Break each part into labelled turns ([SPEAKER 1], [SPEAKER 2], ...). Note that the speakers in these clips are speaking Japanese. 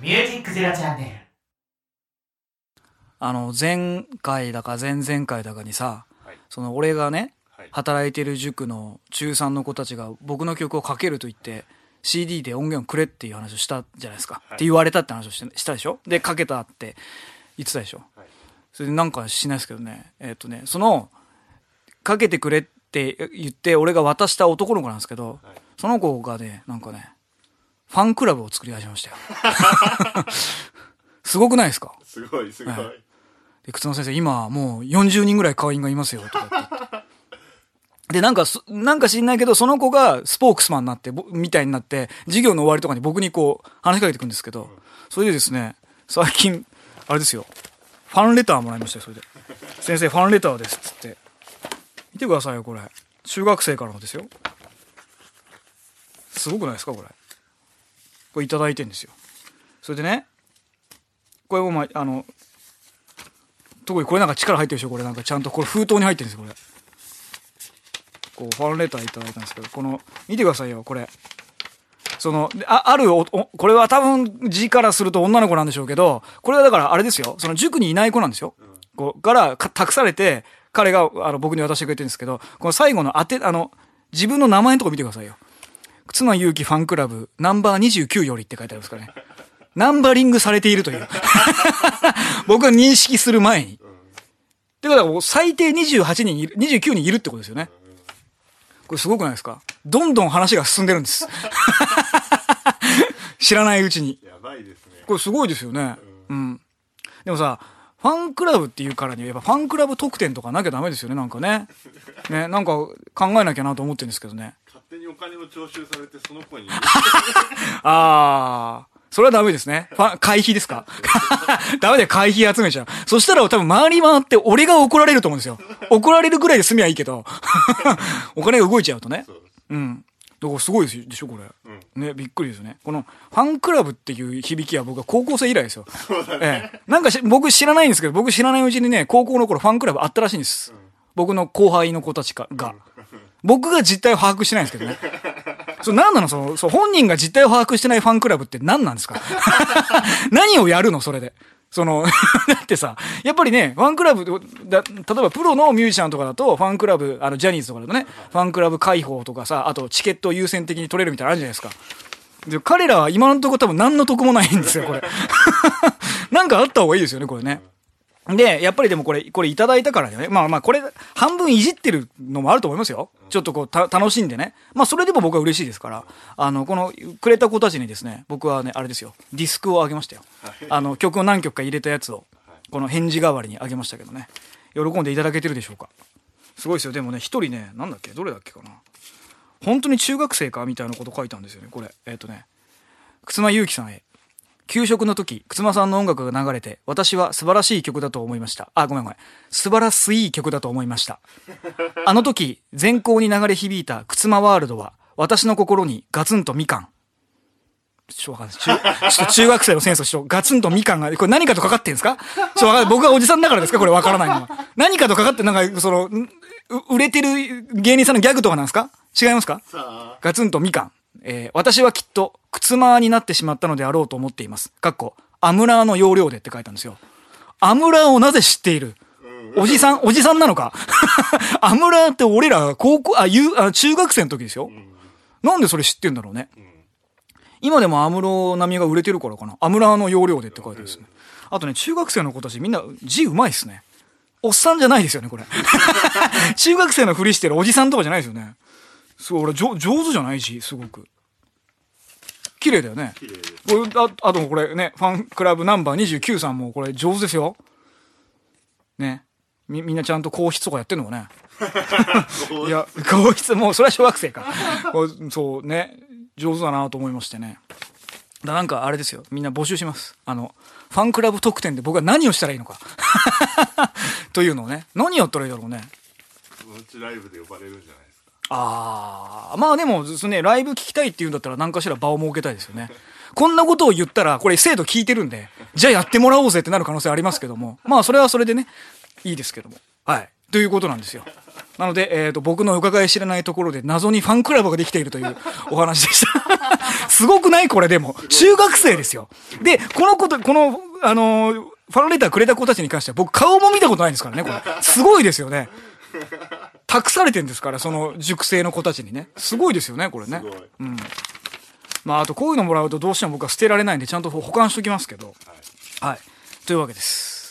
[SPEAKER 1] ミュージックゼロチャンネル。
[SPEAKER 2] 前回だか前々回だかにさ、
[SPEAKER 3] はい、
[SPEAKER 2] その俺がね、
[SPEAKER 3] はい、
[SPEAKER 2] 働いてる塾の中3の子たちが僕の曲をかけると言って CD で音源をくれっていう話をしたじゃないですか、
[SPEAKER 3] はい、
[SPEAKER 2] って言われたって話をしたでしょ。でかけたって言ってたでしょ、はい、それでなんかしないですけどね、そのかけてくれって言って俺が渡した男の子なんですけど、はい、その子がねなんかねファンクラブを作り始めましたよすごくないですか。
[SPEAKER 3] すごいすごい、はい、
[SPEAKER 2] で忽那先生今もう40人ぐらい会員がいますよとかってでなんか知んないけどその子がスポークスマンになってみたいになって授業の終わりとかに僕にこう話しかけてくるんですけど、それでですね最近あれですよファンレターもらいましたよ。それで先生ファンレターですっつって見てくださいよこれ中学生からのですよ。すごくないですかこれいただいてんですよ。それでねこれも特にこれなんか力入ってるでしょ。これなんかちゃんとこれ封筒に入ってるんですよ。こうファンレターいただいたんですけどこの見てくださいよこれこれは多分字からすると女の子なんでしょうけどこれはだからあれですよその塾にいない子なんですよ、こうから託されて彼が僕に渡してくれてるんですけどこの最後の自分の名前のとこ見てくださいよ。忽那勇気ファンクラブナンバー29よりって書いてありますからねナンバリングされているという僕が認識する前にだから最低28人29人いるってことですよね。これすごくないですか。どんどん話が進んでるんです知らないうちに。
[SPEAKER 3] やばいですね。
[SPEAKER 2] これすごいですよね、うん、でもさファンクラブっていうからにはやっぱファンクラブ特典とかなきゃダメですよね。なんかねなんか考えなきゃなと思ってるんですけどね。
[SPEAKER 3] 勝手にお金を徴収されてその子に
[SPEAKER 2] ああそれはダメですね。会費ですかダメだよ会費集めちゃう。そしたら多分回り回って俺が怒られると思うんですよ。怒られるぐらいで済みはいいけどお金が動いちゃうとね。うんだからすごいでしょこれ、ねびっくりですよね。このファンクラブっていう響きは僕は高校生以来ですよ。
[SPEAKER 3] そうだね、
[SPEAKER 2] なんか僕知らないんですけど僕知らないうちにね高校の頃ファンクラブあったらしいんです、僕の後輩の子たちが、僕が実態を把握してないんですけどね何なの本人が実態を把握してないファンクラブって何なんですか何をやるのそれでだってさやっぱりねファンクラブ例えばプロのミュージシャンとかだとファンクラブジャニーズとかだとねファンクラブ開放とかさあとチケットを優先的に取れるみたいなのあるじゃないですか。で彼らは今のところ多分何の得もないんですよこれなんかあった方がいいですよねこれね。でやっぱりでもこれいただいたからねまあこれ半分いじってるのもあると思いますよ。ちょっとこう楽しんでねそれでも僕は嬉しいですからこのくれた子たちにですね僕はねあれですよディスクをあげましたよ。曲を何曲か入れたやつをこの返事代わりにあげましたけどね喜んでいただけてるでしょうか。すごいですよ。でもね一人ねなんだっけどれだっけかな本当に中学生かみたいなこと書いたんですよねこれ。忽那勇気さんへ給食の時、忽那さんの音楽が流れて、私は素晴らしい曲だと思いました。ごめん。素晴らしい曲だと思いました。あの時、全校に流れ響いた忽那ワールドは、私の心にガツンとみかん。ちょっと中学生のセンスとガツンとみかんが、これ何かとかかってんですか？僕はおじさんだからですかこれわからないのは。何かとかかって、なんか、売れてる芸人さんのギャグとかなんですか？違いますか？ガツンとみかん。私はきっと靴間になってしまったのであろうと思っています。アムラーの要領でって書いたんですよ。アムラーをなぜ知っている？おじさんなのかアムラーって俺ら中学生の時ですよ。なんでそれ知ってんだろうね。今でもアムロ並みが売れてるからかな。アムラーの要領でって書いてあるんですね。あとね中学生の子たちみんな字うまいっすね。おっさんじゃないですよねこれ中学生のふりしてるおじさんとかじゃないですよね。俺上手じゃないしすごく綺麗だよね。あとこれねファンクラブナンバー29さんもこれ上手ですよね。みんなちゃんと硬筆とかやってんのかねいや硬筆もうそれは小学生かそうね上手だなと思いましてね。なんかあれですよみんな募集します。ファンクラブ特典で僕は何をしたらいいのかというのをね何やったらいいだろうね。
[SPEAKER 3] そのうちライブで呼ばれるんじゃないですか。
[SPEAKER 2] でもねライブ聞きたいって言うんだったら何かしら場を設けたいですよねこんなことを言ったらこれ生徒聞いてるんでじゃあやってもらおうぜってなる可能性ありますけどもそれはそれでねいいですけどもはいということなんですよ。 なので、僕の伺い知らないところで謎にファンクラブができているというお話でした。すごくないこれでも。中学生ですよ。で、この、ファンレターくれた子たちに関しては僕顔も見たことないんですからね、これ。すごいですよね。託されてんですから、その塾生の子たちにね。すごいですよね、これね。
[SPEAKER 3] すごい。
[SPEAKER 2] うん。まあ、あとこういうのもらうとどうしても僕は捨てられないんで、ちゃんと保管しときますけど。はい。というわけです。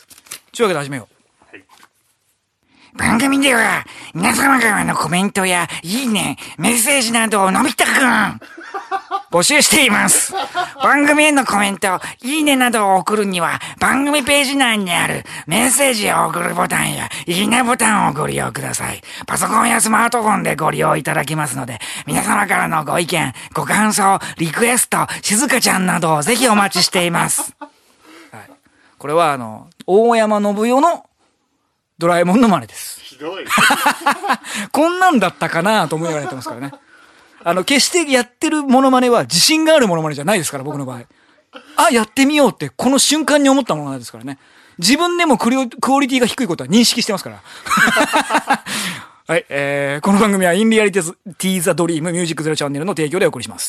[SPEAKER 2] というわけで始めよう。
[SPEAKER 1] 番組では皆様からのコメントやいいね、メッセージなどをのび太くん募集しています。番組へのコメント、いいねなどを送るには番組ページ内にあるメッセージを送るボタンやいいねボタンをご利用ください。パソコンやスマートフォンでご利用いただけますので、皆様からのご意見、ご感想、リクエスト、静香ちゃんなどをぜひお待ちしています。
[SPEAKER 2] はい。これは大山信代のドラえもんの真似です。
[SPEAKER 3] ひどい。
[SPEAKER 2] こんなんだったかなと思いながらやってますからね。決してやってるモノマネは自信があるモノマネじゃないですから、僕の場合。あ、やってみようって、この瞬間に思ったものですからね。自分でもクオリティが低いことは認識してますから。はい、この番組はインリアリティザドリームミュージックゼロチャンネルの提供でお送りします。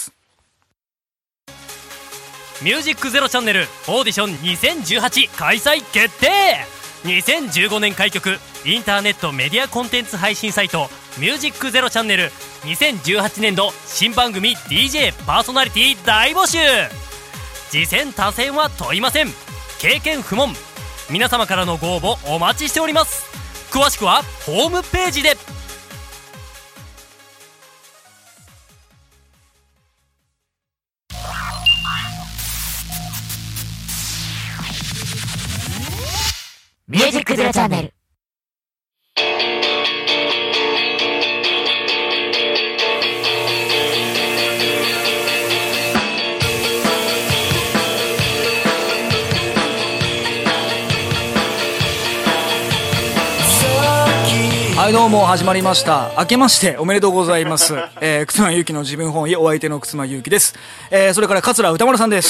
[SPEAKER 4] ミュージックゼロチャンネルオーディション2018開催決定。2015年開局インターネットメディアコンテンツ配信サイトミュージックゼロチャンネル2018年度新番組 DJ パーソナリティ大募集。次戦他戦は問いません。経験不問。皆様からのご応募お待ちしております。詳しくはホームページで。
[SPEAKER 1] ミュージックゼロチャンネル。
[SPEAKER 2] はいどうも始まりました。明けましておめでとうございます。忽那ゆうきの自分本位お相手の忽那ゆうきです。それから桂歌丸さんです。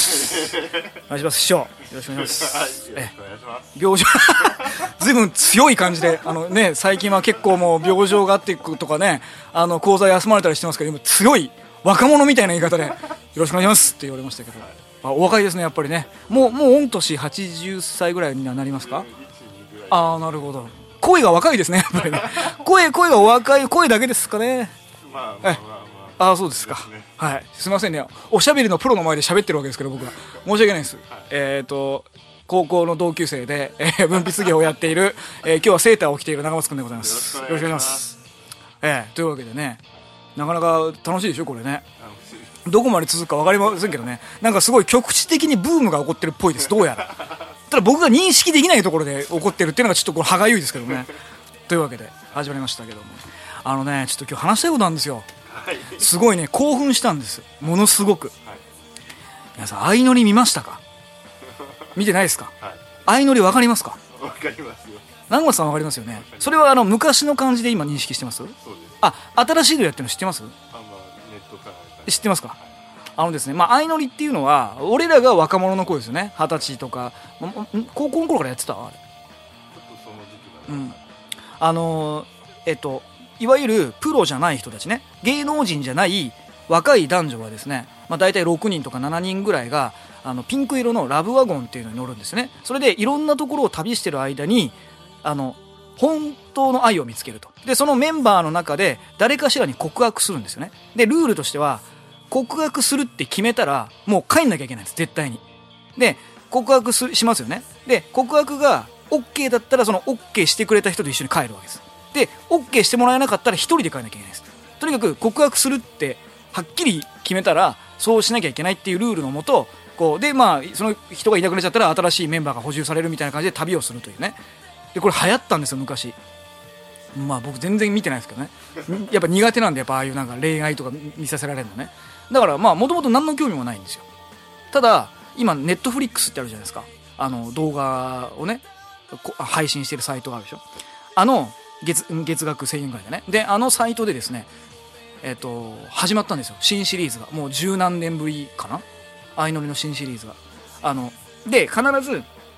[SPEAKER 2] お願いします。師匠よろしくお願いします。
[SPEAKER 3] はい、よろしくお願いします。
[SPEAKER 2] 病状ずいぶん強い感じでね、最近は結構もう病状があっていくとかね、講座休まれたりしてますけど、今強い若者みたいな言い方でよろしくお願いしますって言われましたけど、お若いですねやっぱりね。もう御年80歳ぐらいにはなりますか。ああなるほど。声が若いですねやっぱりね。声が若い声だけですかね。ああそうですか。はい、すみませんね。おしゃべりのプロの前で喋ってるわけですけど僕は申し訳ないです。高校の同級生で、文筆業をやっている、今日はセーターを着ている長松くんでございます。よろしくお願いします。というわけでね、なかなか楽しいでしょこれね。どこまで続くか分かりませんけどね、なんかすごい局地的にブームが起こってるっぽいです。どうやらただ僕が認識できないところで起こってるっていうのがちょっとこれ歯がゆいですけどね。というわけで始まりましたけども、ちょっと今日話したいことなんですよ。すごいね興奮したんです。ものすごく。皆さん相乗り見ましたか。見てないですか。相乗り分かりますか。
[SPEAKER 3] 分かりますよ。
[SPEAKER 2] 長松さん分かりますよね。それは昔の感じで今認識してます。
[SPEAKER 3] そうです。
[SPEAKER 2] 新しいのやってるの知ってます。
[SPEAKER 3] ネットから
[SPEAKER 2] 知ってますか。ですね、相乗りっていうのは俺らが若者の頃ですよね。20歳とか高校の頃からやってたあれ。ちょっ
[SPEAKER 3] とその時期だね。
[SPEAKER 2] いわゆるプロじゃない人たちね、芸能人じゃない若い男女がですね、大体6人とか7人ぐらいがピンク色のラブワゴンっていうのに乗るんですね。それでいろんなところを旅してる間に本当の愛を見つけると。でそのメンバーの中で誰かしらに告白するんですよね。でルールとしては告白するって決めたらもう帰んなきゃいけないんです絶対に。で告白しますよね。で告白が OK だったらその OK してくれた人と一緒に帰るわけです。で OK してもらえなかったら一人で帰んなきゃいけないです。とにかく告白するってはっきり決めたらそうしなきゃいけないっていうルールのもとでその人がいなくなっちゃったら新しいメンバーが補充されるみたいな感じで旅をするというね。でこれ流行ったんですよ昔。僕全然見てないですけどね。やっぱ苦手なんで、やっぱああいうなんか恋愛とか見させられるのね。だからもともと何の興味もないんですよ。ただ今ネットフリックスってあるじゃないですか。動画をね配信してるサイトがあるでしょ。月額1000円ぐらいでね。でサイトでですね始まったんですよ新シリーズが。もう十何年ぶりかな、相乗りの新シリーズが。で必ず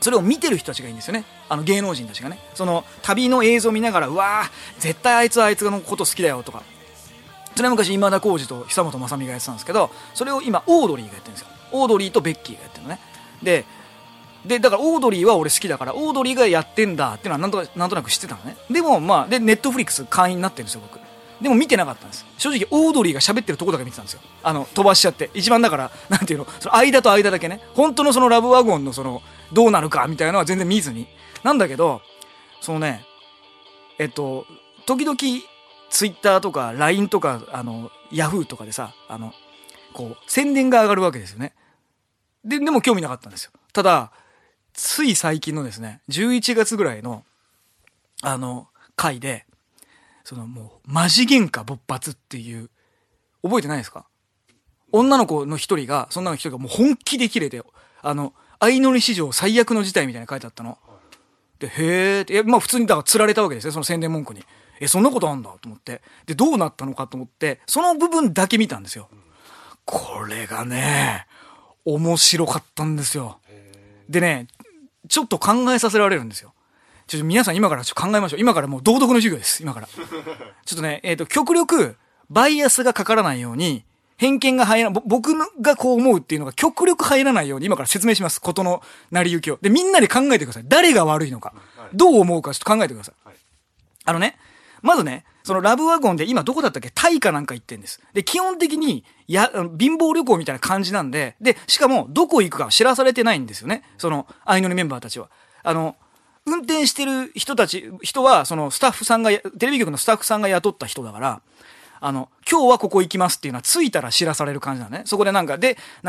[SPEAKER 2] それを見てる人たちがいいんですよね。芸能人たちがね、その旅の映像を見ながら、うわー絶対あいつのこと好きだよとか、それは昔今田耕司と久本雅美がやってたんですけど、それを今オードリーがやってるんですよ。オードリーとベッキーがやってるのね。でだからオードリーは俺好きだから、オードリーがやってんだっていうのはなんとなく知ってたのね。でもまあでネットフリックス会員になってるんですよ僕。でも見てなかったんです。正直オードリーが喋ってるとこだけ見てたんですよ。飛ばしちゃって、一番だからなんていうの、その間と間だけね、本当のそのラブワゴンのそのどうなるかみたいなのは全然見ずに、なんだけどそのね時々ツイッターとか LINE とかヤフーとかでさこう宣伝が上がるわけですよね。でも興味なかったんですよ。ただつい最近のですね11月ぐらいの回でそのもうマジ喧嘩勃発っていう、覚えてないですか？女の子の一人がもう本気でキレて、相乗り史上最悪の事態みたいに書いてあったので、へーって、まあ普通にだから釣られたわけですね、その宣伝文句に。そんなことあんだと思って、でどうなったのかと思って、その部分だけ見たんですよ。これがね面白かったんですよ。でね、ちょっと考えさせられるんですよ。ちょっと皆さん今から考えましょう。今からもう道徳の授業です。今から。ちょっとね、極力バイアスがかからないように、偏見が入らない、僕がこう思うっていうのが極力入らないように今から説明します。事の成り行きを。で、みんなで考えてください。誰が悪いのか。どう思うかちょっと考えてください。まずね、そのラブワゴンで今どこだったっけ？タイかなんか行ってんです。で、基本的に貧乏旅行みたいな感じなんで、で、しかもどこ行くか知らされてないんですよね。その相乗りメンバーたちは。運転してる人は、そのスタッフさんが、テレビ局のスタッフさんが雇った人だから、今日はここ行きますっていうのは着いたら知らされる感じなのね。そこでなんか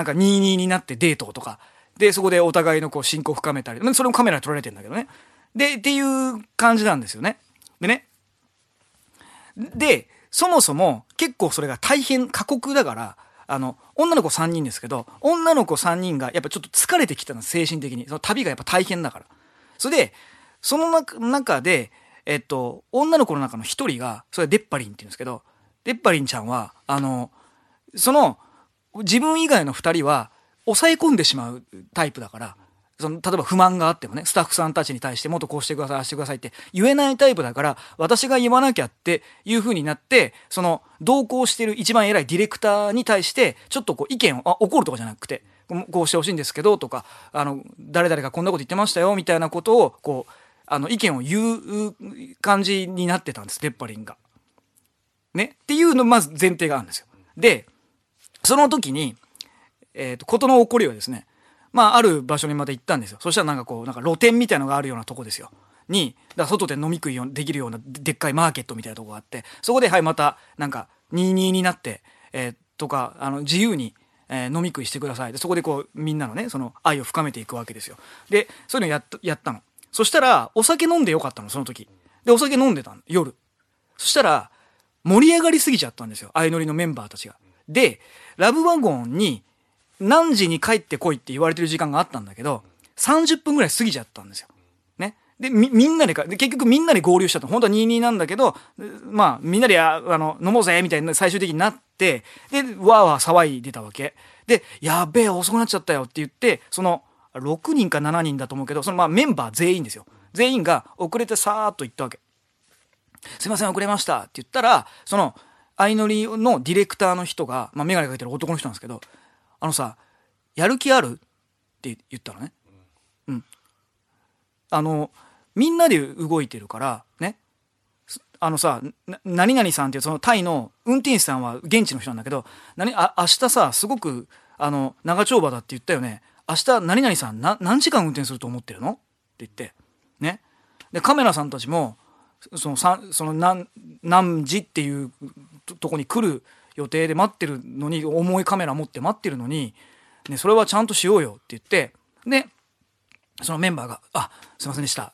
[SPEAKER 2] 22になってデートとか。で、そこでお互いのこう親交を深めたり。それもカメラで撮られてるんだけどね。で、っていう感じなんですよね。で、そもそも結構それが大変過酷だから、女の子3人ですけど、女の子3人がやっぱちょっと疲れてきたの、精神的に。その旅がやっぱ大変だから。それで、その中で、女の子の中の一人が、それはデッパリンって言うんですけど、デッパリンちゃんは、自分以外の二人は、抑え込んでしまうタイプだから、例えば不満があってもね、スタッフさんたちに対してもっとこうしてください、ああしてくださいって言えないタイプだから、私が言わなきゃっていう風になって、同行してる一番偉いディレクターに対して、ちょっとこう意見を、怒るとかじゃなくて、こうしてほしいんですけど、とか、誰々がこんなこと言ってましたよ、みたいなことを、こう、意見を言う感じになってたんです、デッパリンが。ね。っていうの、まず前提があるんですよ。で、その時に、事の起こりはですね、ある場所にまた行ったんですよ。そしたらなんか露店みたいなのがあるようなとこですよ。だから外で飲み食いできるようなでっかいマーケットみたいなとこがあって、そこでまた22になって、とか、自由に、飲み食いしてください。で、そこでこう、みんなのね、その愛を深めていくわけですよ。で、そういうのやったの。そしたら、お酒飲んでよかったの、その時。で、お酒飲んでたの、夜。そしたら、盛り上がりすぎちゃったんですよ。相乗りのメンバーたちが。で、ラブワゴンに、何時に帰ってこいって言われてる時間があったんだけど、30分ぐらい過ぎちゃったんですよ。ね。で、みんなで結局みんなで合流しちゃった。本当は22なんだけど、みんなで飲もうぜみたいな最終的になって、で、わーわー騒いでたわけ。で、やべえ、遅くなっちゃったよって言って、6人か7人だと思うけど、メンバー全員ですよ。全員が遅れてさーっと行ったわけ。すいません、遅れましたって言ったら、相乗りのディレクターの人が、メガネかけてる男の人なんですけど、やる気あるって言ったのね。うん。みんなで動いてるから、ね。何々さんっていうそのタイの運転手さんは現地の人なんだけど、明日さ、すごく、長丁場だって言ったよね。明日何々さん何時間運転すると思ってるのって言って、ね。で、カメラさんたちも、何時っていうとこに来る予定で待ってるのに、重いカメラ持って待ってるのに、ね、それはちゃんとしようよって言って、で、そのメンバーが、すいませんでしたって、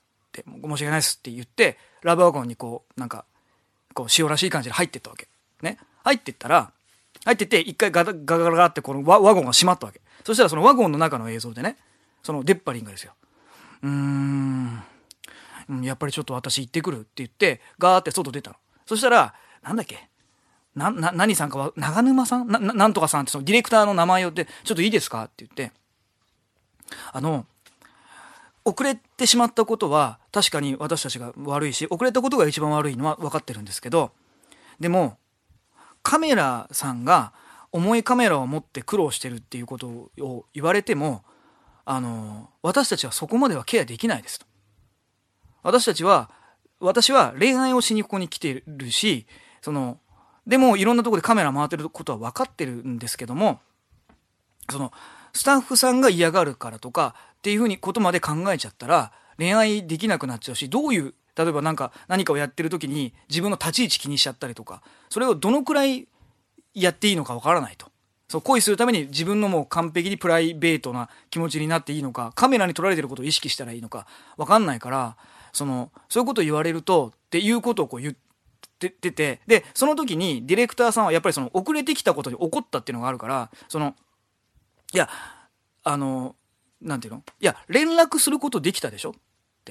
[SPEAKER 2] 申し訳ないですって言って、ラブワゴンに塩らしい感じで入ってったわけ。ね。入ってって、一回ガラガラってこのワゴンが閉まったわけ。そしたらそのワゴンの中の映像でね、そのデッパリンがですよ。やっぱりちょっと私行ってくるって言って、ガーって外出たの。そしたら、なんだっけ何さんかは、長沼さんなんとかさんってそのディレクターの名前を言って、ちょっといいですかって言って、 遅れてしまったことは確かに私たちが悪いし、遅れたことが一番悪いのは分かってるんですけど、でもカメラさんが重いカメラを持って苦労してるっていうことを言われても、私たちはそこまではケアできないですと。私は恋愛をしにここに来てるし、でもいろんなところでカメラ回ってることは分かってるんですけども、スタッフさんが嫌がるからとかっていうふうにことまで考えちゃったら恋愛できなくなっちゃうし、例えば何かをやってる時に自分の立ち位置気にしちゃったりとか、それをどのくらいやっていいのかわからないと。恋するために自分のもう完璧にプライベートな気持ちになっていいのか、カメラに撮られてることを意識したらいいのかわかんないから、そういうことを言われるとっていうことを言ってて、でその時にディレクターさんはやっぱり遅れてきたことに怒ったっていうのがあるから、いやなんていうの、いや連絡することできたでしょって、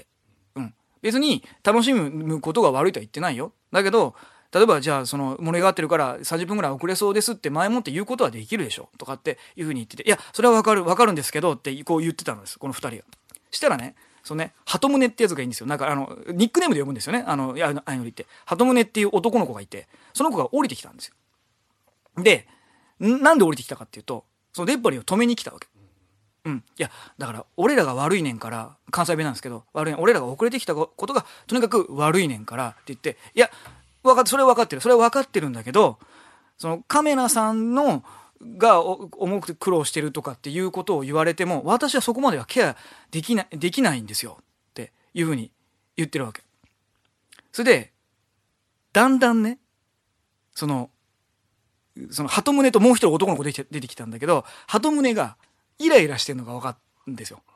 [SPEAKER 2] 別に楽しむことが悪いとは言ってないよ。だけど例えばじゃあ盛り上がってるから30分ぐらい遅れそうですって前もって言うことはできるでしょとかっていうふうに言ってて、いやそれはわかるんですけどってこう言ってたんです、この2人が。したらね、鳩宗ってやつがいいんですよ。なんかニックネームで呼ぶんですよね。あのりって鳩宗っていう男の子がいて、その子が降りてきたんですよ。でなんで降りてきたかっていうと、その出っ張りを止めに来たわけ。いやだから俺らが悪いねんから、関西弁なんですけど、俺らが遅れてきたことがとにかく悪いねんからって言って、いやそれは分かってるんだけど、カメラさんが重くて苦労してるとかっていうことを言われても、私はそこまではケアできないんですよっていうふうに言ってるわけ。それでだんだんね、鳩宗ともう一人男の子出てきたんだけど、鳩宗がイライラしてるのが分かるんですよ。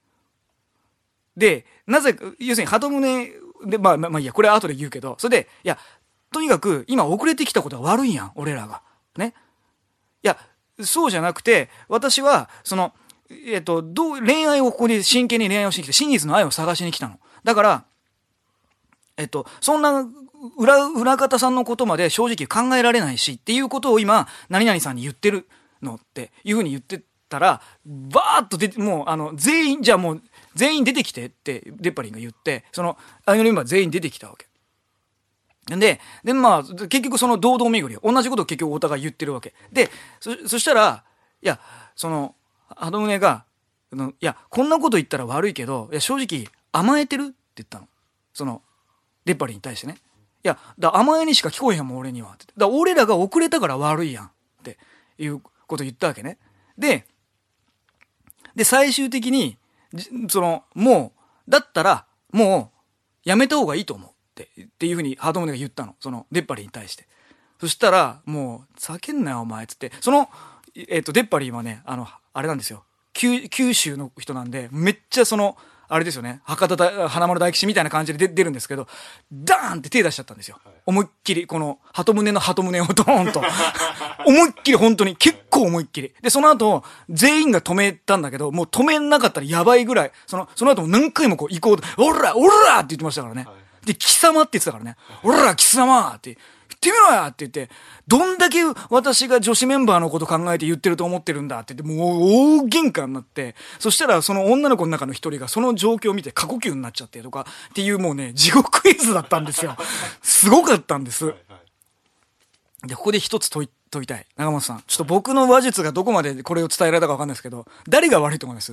[SPEAKER 2] でなぜ要するに鳩宗でまあいいや、これは後で言うけど、それでいやとにかく今遅れてきたことは悪いやん俺らがね。いやそうじゃなくて、私は恋愛をここで真剣に恋愛をしに来て、真実の愛を探しに来たのだから、そんな裏方さんのことまで正直考えられないしっていうことを今何々さんに言ってるのっていうふうに言ってたら、バーッと出て、もう全員出てきてってデッパリンが言って、アイドルメンバー全員出てきたわけでまあ結局堂々巡り同じことを結局お互い言ってるわけで、そしたらいや鳩宗がいやこんなこと言ったら悪いけど、いや正直甘えてるって言ったの、デッパリンに対してね。いや甘えにしか聞こえへんもん俺にはって。俺らが遅れたから悪いやんっていうことを言ったわけね。で最終的にもうだったらもうやめた方がいいと思うっていうふうに鳩宗が言ったの、デッパリンに対して。そしたらもう叫んなよお前っつって、デッパリンはねあれなんですよ、九州の人なんで、めっちゃあれですよね、博多華丸大吉みたいな感じで出るんですけど、ダーンって手出しちゃったんですよ、思いっきり。この鳩宗をドーンと思いっきり、本当に結構思いっきりで、その後全員が止めたんだけど、もう止めなかったらやばいぐらい、その後も何回も行こうと、オラって言ってましたからね。で貴様って言ってたからね、オラ貴様って言ってみろやって言って、どんだけ私が女子メンバーのこと考えて言ってると思ってるんだって言って、もう大喧嘩になって、そしたらその女の子の中の一人がその状況を見て過呼吸になっちゃってとかっていう、もうね地獄絵図だったんですよ。すごかったんです。でここで一つ問いたい、長本さん、ちょっと僕の話術がどこまでこれを伝えられたか分かんないですけど、誰が悪いと思います？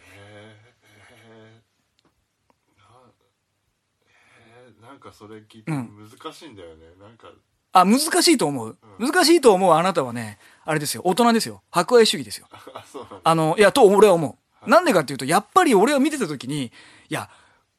[SPEAKER 3] なんかそれ聞いて難しいんだよね、なんか
[SPEAKER 2] 難しいと思う、難しいと思うあなたはね、あれですよ、大人ですよ、博愛主義ですよ
[SPEAKER 3] そうなん
[SPEAKER 2] いやと俺は思う、なんでかっていうと、やっぱり俺は見てた時に、いや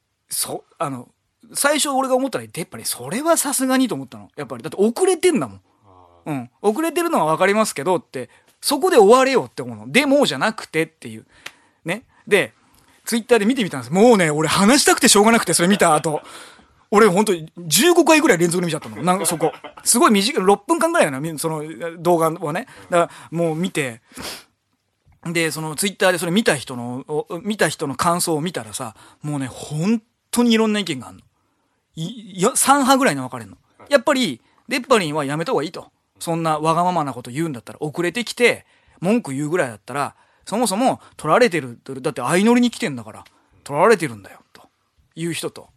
[SPEAKER 2] 最初俺が思ったら、やっぱりそれはさすがにと思ったの。やっぱりだって遅れてんだもん、遅れてるのは分かりますけどって、そこで終われよって思うの。でもじゃなくてっていうね。でツイッターで見てみたんです。もうね俺話したくてしょうがなくて、それ見た後俺本当に15回ぐらい連続で見ちゃったの。なんかそこすごい短い、6分間ぐらいだな、その動画をね。だからもう見て、でそのツイッターでそれ見た人の感想を見たらさ、もうね本当にいろんな意見があるの。3派ぐらいに分かれるの。やっぱりデッパリンはやめた方がいいと。そんなわがままなこと言うんだったら、遅れてきて文句言うぐらいだったら、そもそも取られてる、だって相乗りに来てんだから取られてるんだよという人と、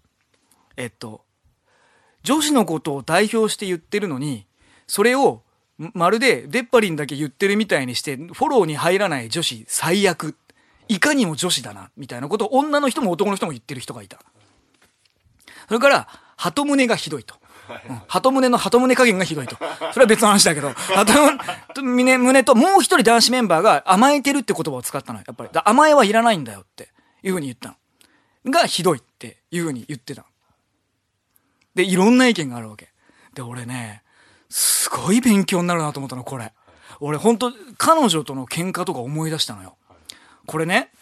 [SPEAKER 2] 女子のことを代表して言ってるのに、それをまるで出っ張りんだけ言ってるみたいにしてフォローに入らない女子最悪、いかにも女子だなみたいなことを女の人も男の人も言ってる人がいた。それから鳩胸がひどいと、鳩胸の鳩胸加減がひどいと、それは別の話だけど、鳩胸ともう一人男子メンバーが甘えてるって言葉を使ったのよ。やっぱり甘えはいらないんだよっていうふうに言ったのがひどいっていうふうに言ってたので、いろんな意見があるわけで、俺ねすごい勉強になるなと思ったのこれ。俺本当彼女との喧嘩とか思い出したのよ。これね、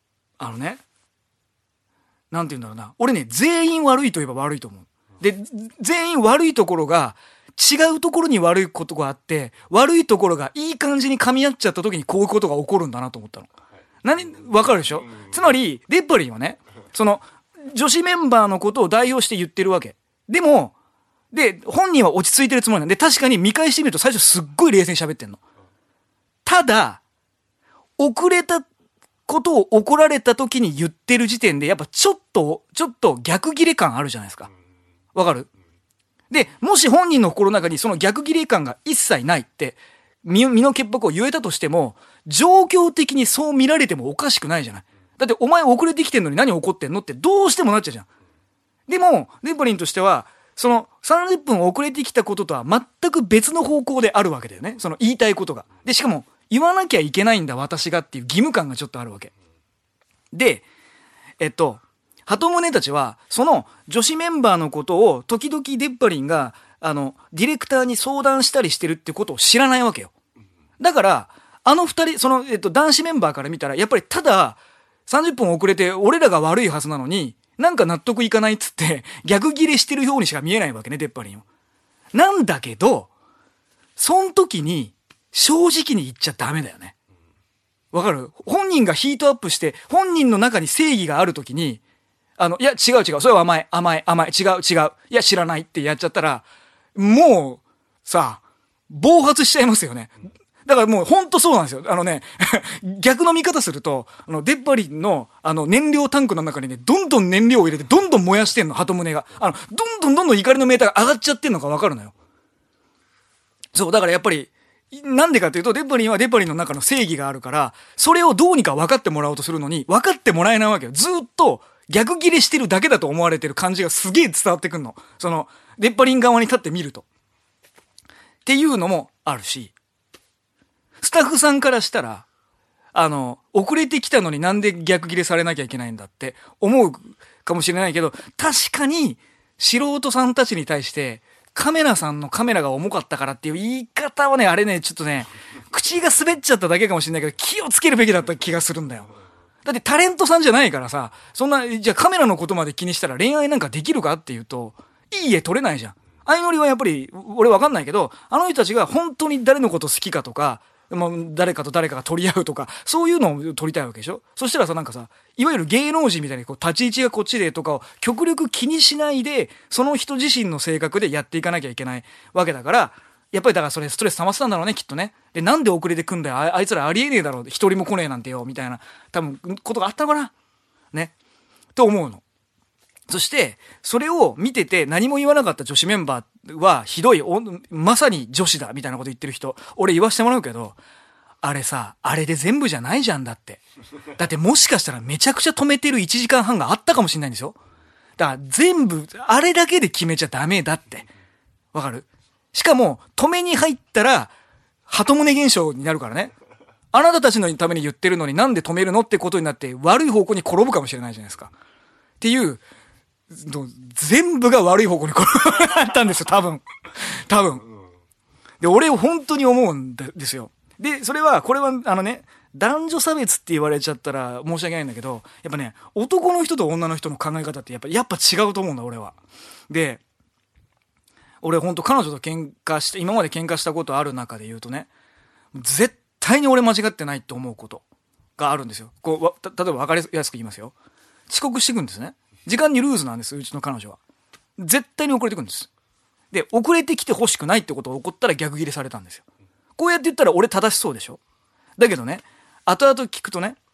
[SPEAKER 2] なんて言うんだろうな、俺ね全員悪いと言えば悪いと思う。で全員悪いところが違うところに悪いことがあって、悪いところがいい感じに噛み合っちゃった時にこういうことが起こるんだなと思ったの。わかるでしょ。つまりデッパリンはね、その女子メンバーのことを代表して言ってるわけでも、で本人は落ち着いてるつもりなんで、確かに見返してみると最初すっごい冷静に喋ってんの。ただ遅れたことを怒られた時に言ってる時点でやっぱちょっと逆ギレ感あるじゃないですか。わかる？でもし本人の心の中にその逆ギレ感が一切ないって身の潔白を言えたとしても、状況的にそう見られてもおかしくないじゃない。だってお前遅れてきてんのに何怒ってんのってどうしてもなっちゃうじゃん。でもデッパリンとしてはその30分遅れてきたこととは全く別の方向であるわけだよね、その言いたいことが。でしかも言わなきゃいけないんだ私がっていう義務感がちょっとあるわけで、鳩胸たちはその女子メンバーのことを時々デッパリンがディレクターに相談したりしてるってことを知らないわけよ。だから二人その、男子メンバーから見たらやっぱりただ30分遅れて俺らが悪いはずなのになんか納得いかないっつって逆ギレしてるようにしか見えないわけね、デッパリンは。なんだけどその時に正直に言っちゃダメだよね。わかる？本人がヒートアップして本人の中に正義がある時にいや違うそれは甘え違ういや知らないってやっちゃったらもうさ暴発しちゃいますよね。だからもうほんとそうなんですよ。逆の見方するとデッパリンの燃料タンクの中にねどんどん燃料を入れてどんどん燃やしてんの、鳩胸がどんどん怒りのメーターが上がっちゃってんのか分かるのよ。そうだからやっぱりなんでかというとデッパリンはデッパリンの中の正義があるから、それをどうにか分かってもらおうとするのに分かってもらえないわけよ。ずっと逆ギレしてるだけだと思われてる感じがすげえ伝わってくんの、そのデッパリン側に立ってみるとっていうのもあるし、スタッフさんからしたら遅れてきたのになんで逆ギレされなきゃいけないんだって思うかもしれないけど、確かに素人さんたちに対してカメラさんのカメラが重かったからっていう言い方はね、あれねちょっとね口が滑っちゃっただけかもしれないけど気をつけるべきだった気がするんだよ。だってタレントさんじゃないからさ、そんなじゃあカメラのことまで気にしたら恋愛なんかできるかっていうといい絵撮れないじゃん。相乗りはやっぱり俺わかんないけど、人たちが本当に誰のこと好きかとか、誰かと誰かが取り合うとかそういうのを撮りたいわけでしょ。そしたらさなんかさいわゆる芸能人みたいにこう立ち位置がこっちでとかを極力気にしないでその人自身の性格でやっていかなきゃいけないわけだから、やっぱりだからそれストレス溜まってたんだろうねきっとね。でなんで遅れてくんだよ、あいつらありえねえだろう、一人も来ねえなんてよみたいな多分ことがあったのかなねと思うの。そしてそれを見てて何も言わなかった女子メンバーはひどい、まさに女子だみたいなこと言ってる人俺言わせてもらうけど、あれさあれで全部じゃないじゃん。だってもしかしたらめちゃくちゃ止めてる1時間半があったかもしれないんですよ。だから全部あれだけで決めちゃダメだって。わかる？しかも止めに入ったら鳩胸現象になるからね。あなたたちのために言ってるのになんで止めるのってことになって悪い方向に転ぶかもしれないじゃないですかっていう全部が悪い方向に転がったんですよ多分で俺本当に思うんですよ。でそれはこれは男女差別って言われちゃったら申し訳ないんだけど、やっぱね男の人と女の人の考え方ってやっぱ違うと思うんだ俺は。で俺本当彼女と喧嘩して今まで喧嘩したことある中で言うとね、絶対に俺間違ってないって思うことがあるんですよ。例えば分かりやすく言いますよ。遅刻してくんですね。時間にルーズなんです。うちの彼女は絶対に遅れてくんです。で遅れてきて欲しくないってことを起こったら逆ギレされたんですよ。こうやって言ったら俺正しそうでしょ。だけどね後々聞くとね、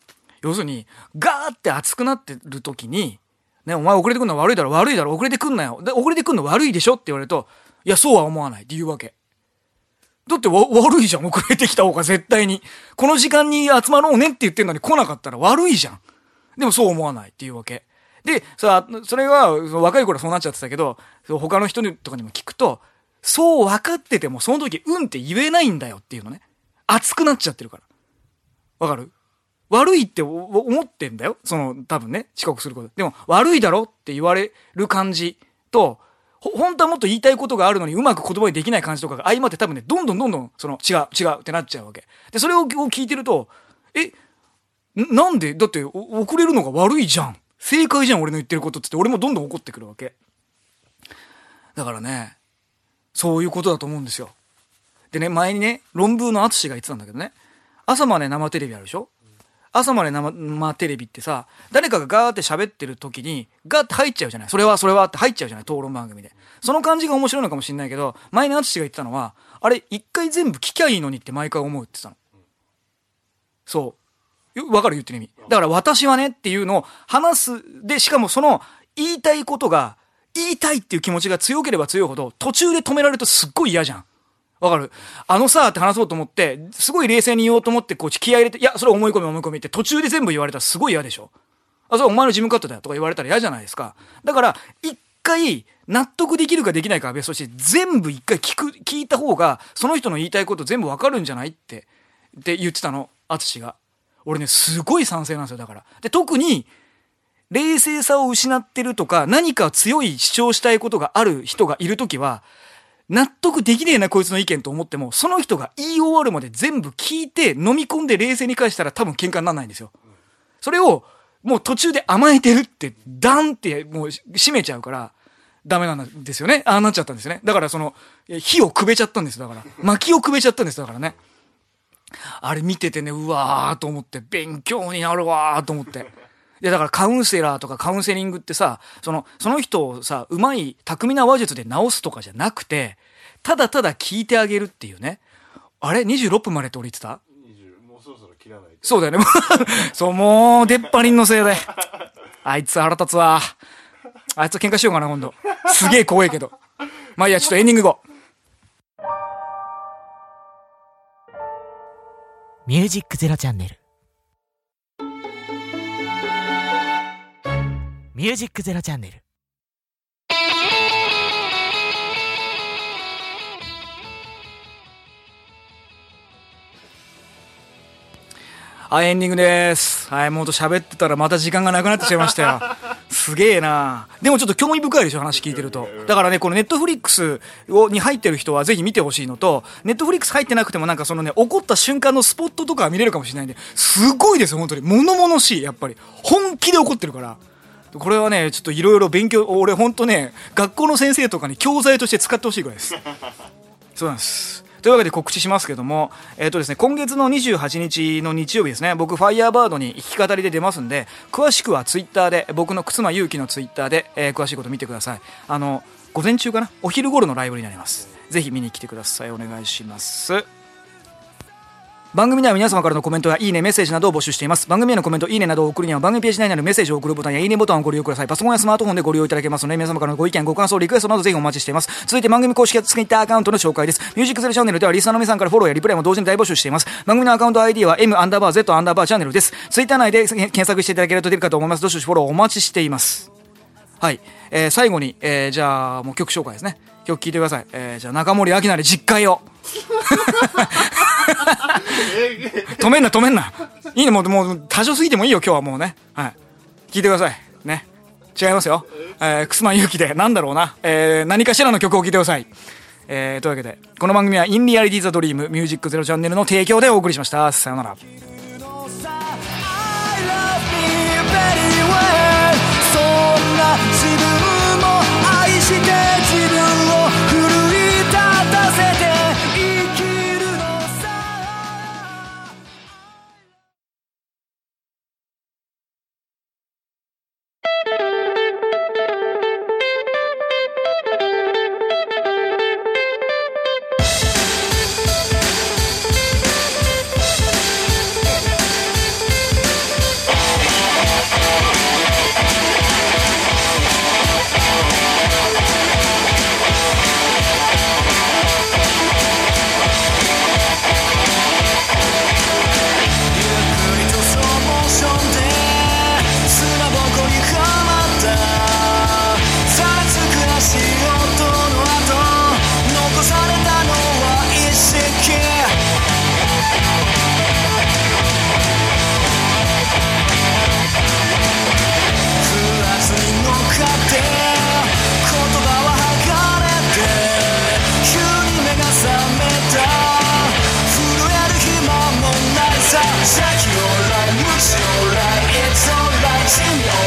[SPEAKER 2] 要するにガーって熱くなってる時にね、お前遅れてくんの悪いだろ、悪いだろ、遅れてくんなよ。で、遅れてくんの悪いでしょって言われると、いや、そうは思わないって言うわけ。だって悪いじゃん、遅れてきた方が絶対に。この時間に集まろうねって言ってんのに来なかったら悪いじゃん。でもそう思わないっていうわけ。で、さ、それは、若い頃はそうなっちゃってたけど、他の人とかにも聞くと、そう分かっててもその時うんって言えないんだよっていうのね。熱くなっちゃってるから。わかる？悪いって思ってんだよ。多分ね、遅刻すること。でも、悪いだろって言われる感じと、本当はもっと言いたいことがあるのにうまく言葉にできない感じとかが相まって多分ね、どんどん、違うってなっちゃうわけ。で、それを聞いてると、なんでだって遅れるのが悪いじゃん。正解じゃん、俺の言ってることって俺もどんどん怒ってくるわけ。だからね、そういうことだと思うんですよ。でね、前にね、論文の淳が言ってたんだけどね、朝まで生テレビあるでしょ？朝まで生テレビってさ、誰かがガーって喋ってる時にガーって入っちゃうじゃない。それはって入っちゃうじゃない、討論番組で。その感じが面白いのかもしれないけど、前に淳が言ってたのは、あれ一回全部聞きゃいいのにって毎回思うって言ってたの。そうわかる言ってる意味。だから私はねっていうのを話す。で、しかも言いたいことが、言いたいっていう気持ちが強ければ強いほど、途中で止められるとすっごい嫌じゃん。わかる？さって話そうと思って、すごい冷静に言おうと思って、気合い入れて、いや、それ思い込みって途中で全部言われたらすごい嫌でしょ。それお前の事務カットだよとか言われたら嫌じゃないですか。だから、一回納得できるかできないかは別として、全部一回聞いた方が、その人の言いたいこと全部わかるんじゃないって言ってたの、淳が。俺ね、すごい賛成なんですよ、だから。で、特に、冷静さを失ってるとか、何か強い主張したいことがある人がいるときは、納得できねえなこいつの意見と思っても、その人が言い終わるまで全部聞いて飲み込んで冷静に返したら多分喧嘩にならないんですよ。それをもう途中で甘えてるってダンってもう閉めちゃうからダメなんですよね。ああなっちゃったんですよね。だから火をくべちゃったんです。だから薪をくべちゃったんです。だからね。あれ見ててね、うわーと思って勉強になるわーと思って。いやだからカウンセラーとかカウンセリングってさ、その人をさ、うまい巧みな話術で治すとかじゃなくて、ただただ聞いてあげるっていうね。あれ26分までって俺言ってた？
[SPEAKER 3] もうそろそろ切らないと。
[SPEAKER 2] そうだよね。そう、もう出っ張りんのせいで。あいつ腹立つわ。あいつ喧嘩しようかな今度。すげえ怖いけど。まあいいや、ちょっとエンディング後。
[SPEAKER 5] ミュージックゼロチャンネル。ミュージックゼロチャンネル。
[SPEAKER 2] はい、エンディングです。はい、もうと喋ってたらまた時間がなくなってしまいましたよ。すげえな。でもちょっと興味深いでしょ、話聞いてると。だからね、このネットフリックスに入ってる人はぜひ見てほしいのと、ネットフリックス入ってなくてもなんか怒った瞬間のスポットとかは見れるかもしれないんで、すごいですよ、本当に。物々しい、やっぱり。本気で怒ってるから。これはね、ちょっといろいろ勉強、俺ほんとね、学校の先生とかに教材として使ってほしいぐらいです。そうなんです。というわけで告知しますけども、ですね、今月の28日の日曜日ですね、僕ファイヤーバードに弾き語りで出ますんで、詳しくはツイッターで、僕の忽那勇気のツイッターで、詳しいこと見てください。午前中かな、お昼頃のライブになります。ぜひ見に来てください。お願いします。番組では皆様からのコメントやいいね、メッセージなどを募集しています。番組へのコメント、いいねなどを送るには番組ページ内にあるメッセージを送るボタンやいいねボタンをご利用ください。パソコンやスマートフォンでご利用いただけますので、皆様からのご意見、ご感想、リクエストなどぜひお待ちしています。続いて番組公式ツイッターアカウントの紹介です。ミュージックゼロチャンネルではリスナーの皆さんからフォローやリプライも同時に大募集しています。番組のアカウント ID は M_Z_チャンネルです。ツイッター内で検索していただけると出るかと思います。どしどしフォローお待ちしています。はい。最後に、じゃあもう曲紹介ですね。曲聴いてください。じゃあ中森明菜で実会を。止めんな。いいね、もう多少過ぎてもいいよ、今日はもうね。はい。聞いてください。ね。違いますよ。楠間祐希で、なんだろうな。何かしらの曲を聴いてください。というわけで、この番組は In Reality The Dreamミュージックゼロチャンネルの提供でお送りしました。さよなら。そんな自分も愛して自分を奮い立たせて生きるのさ。
[SPEAKER 6] 信用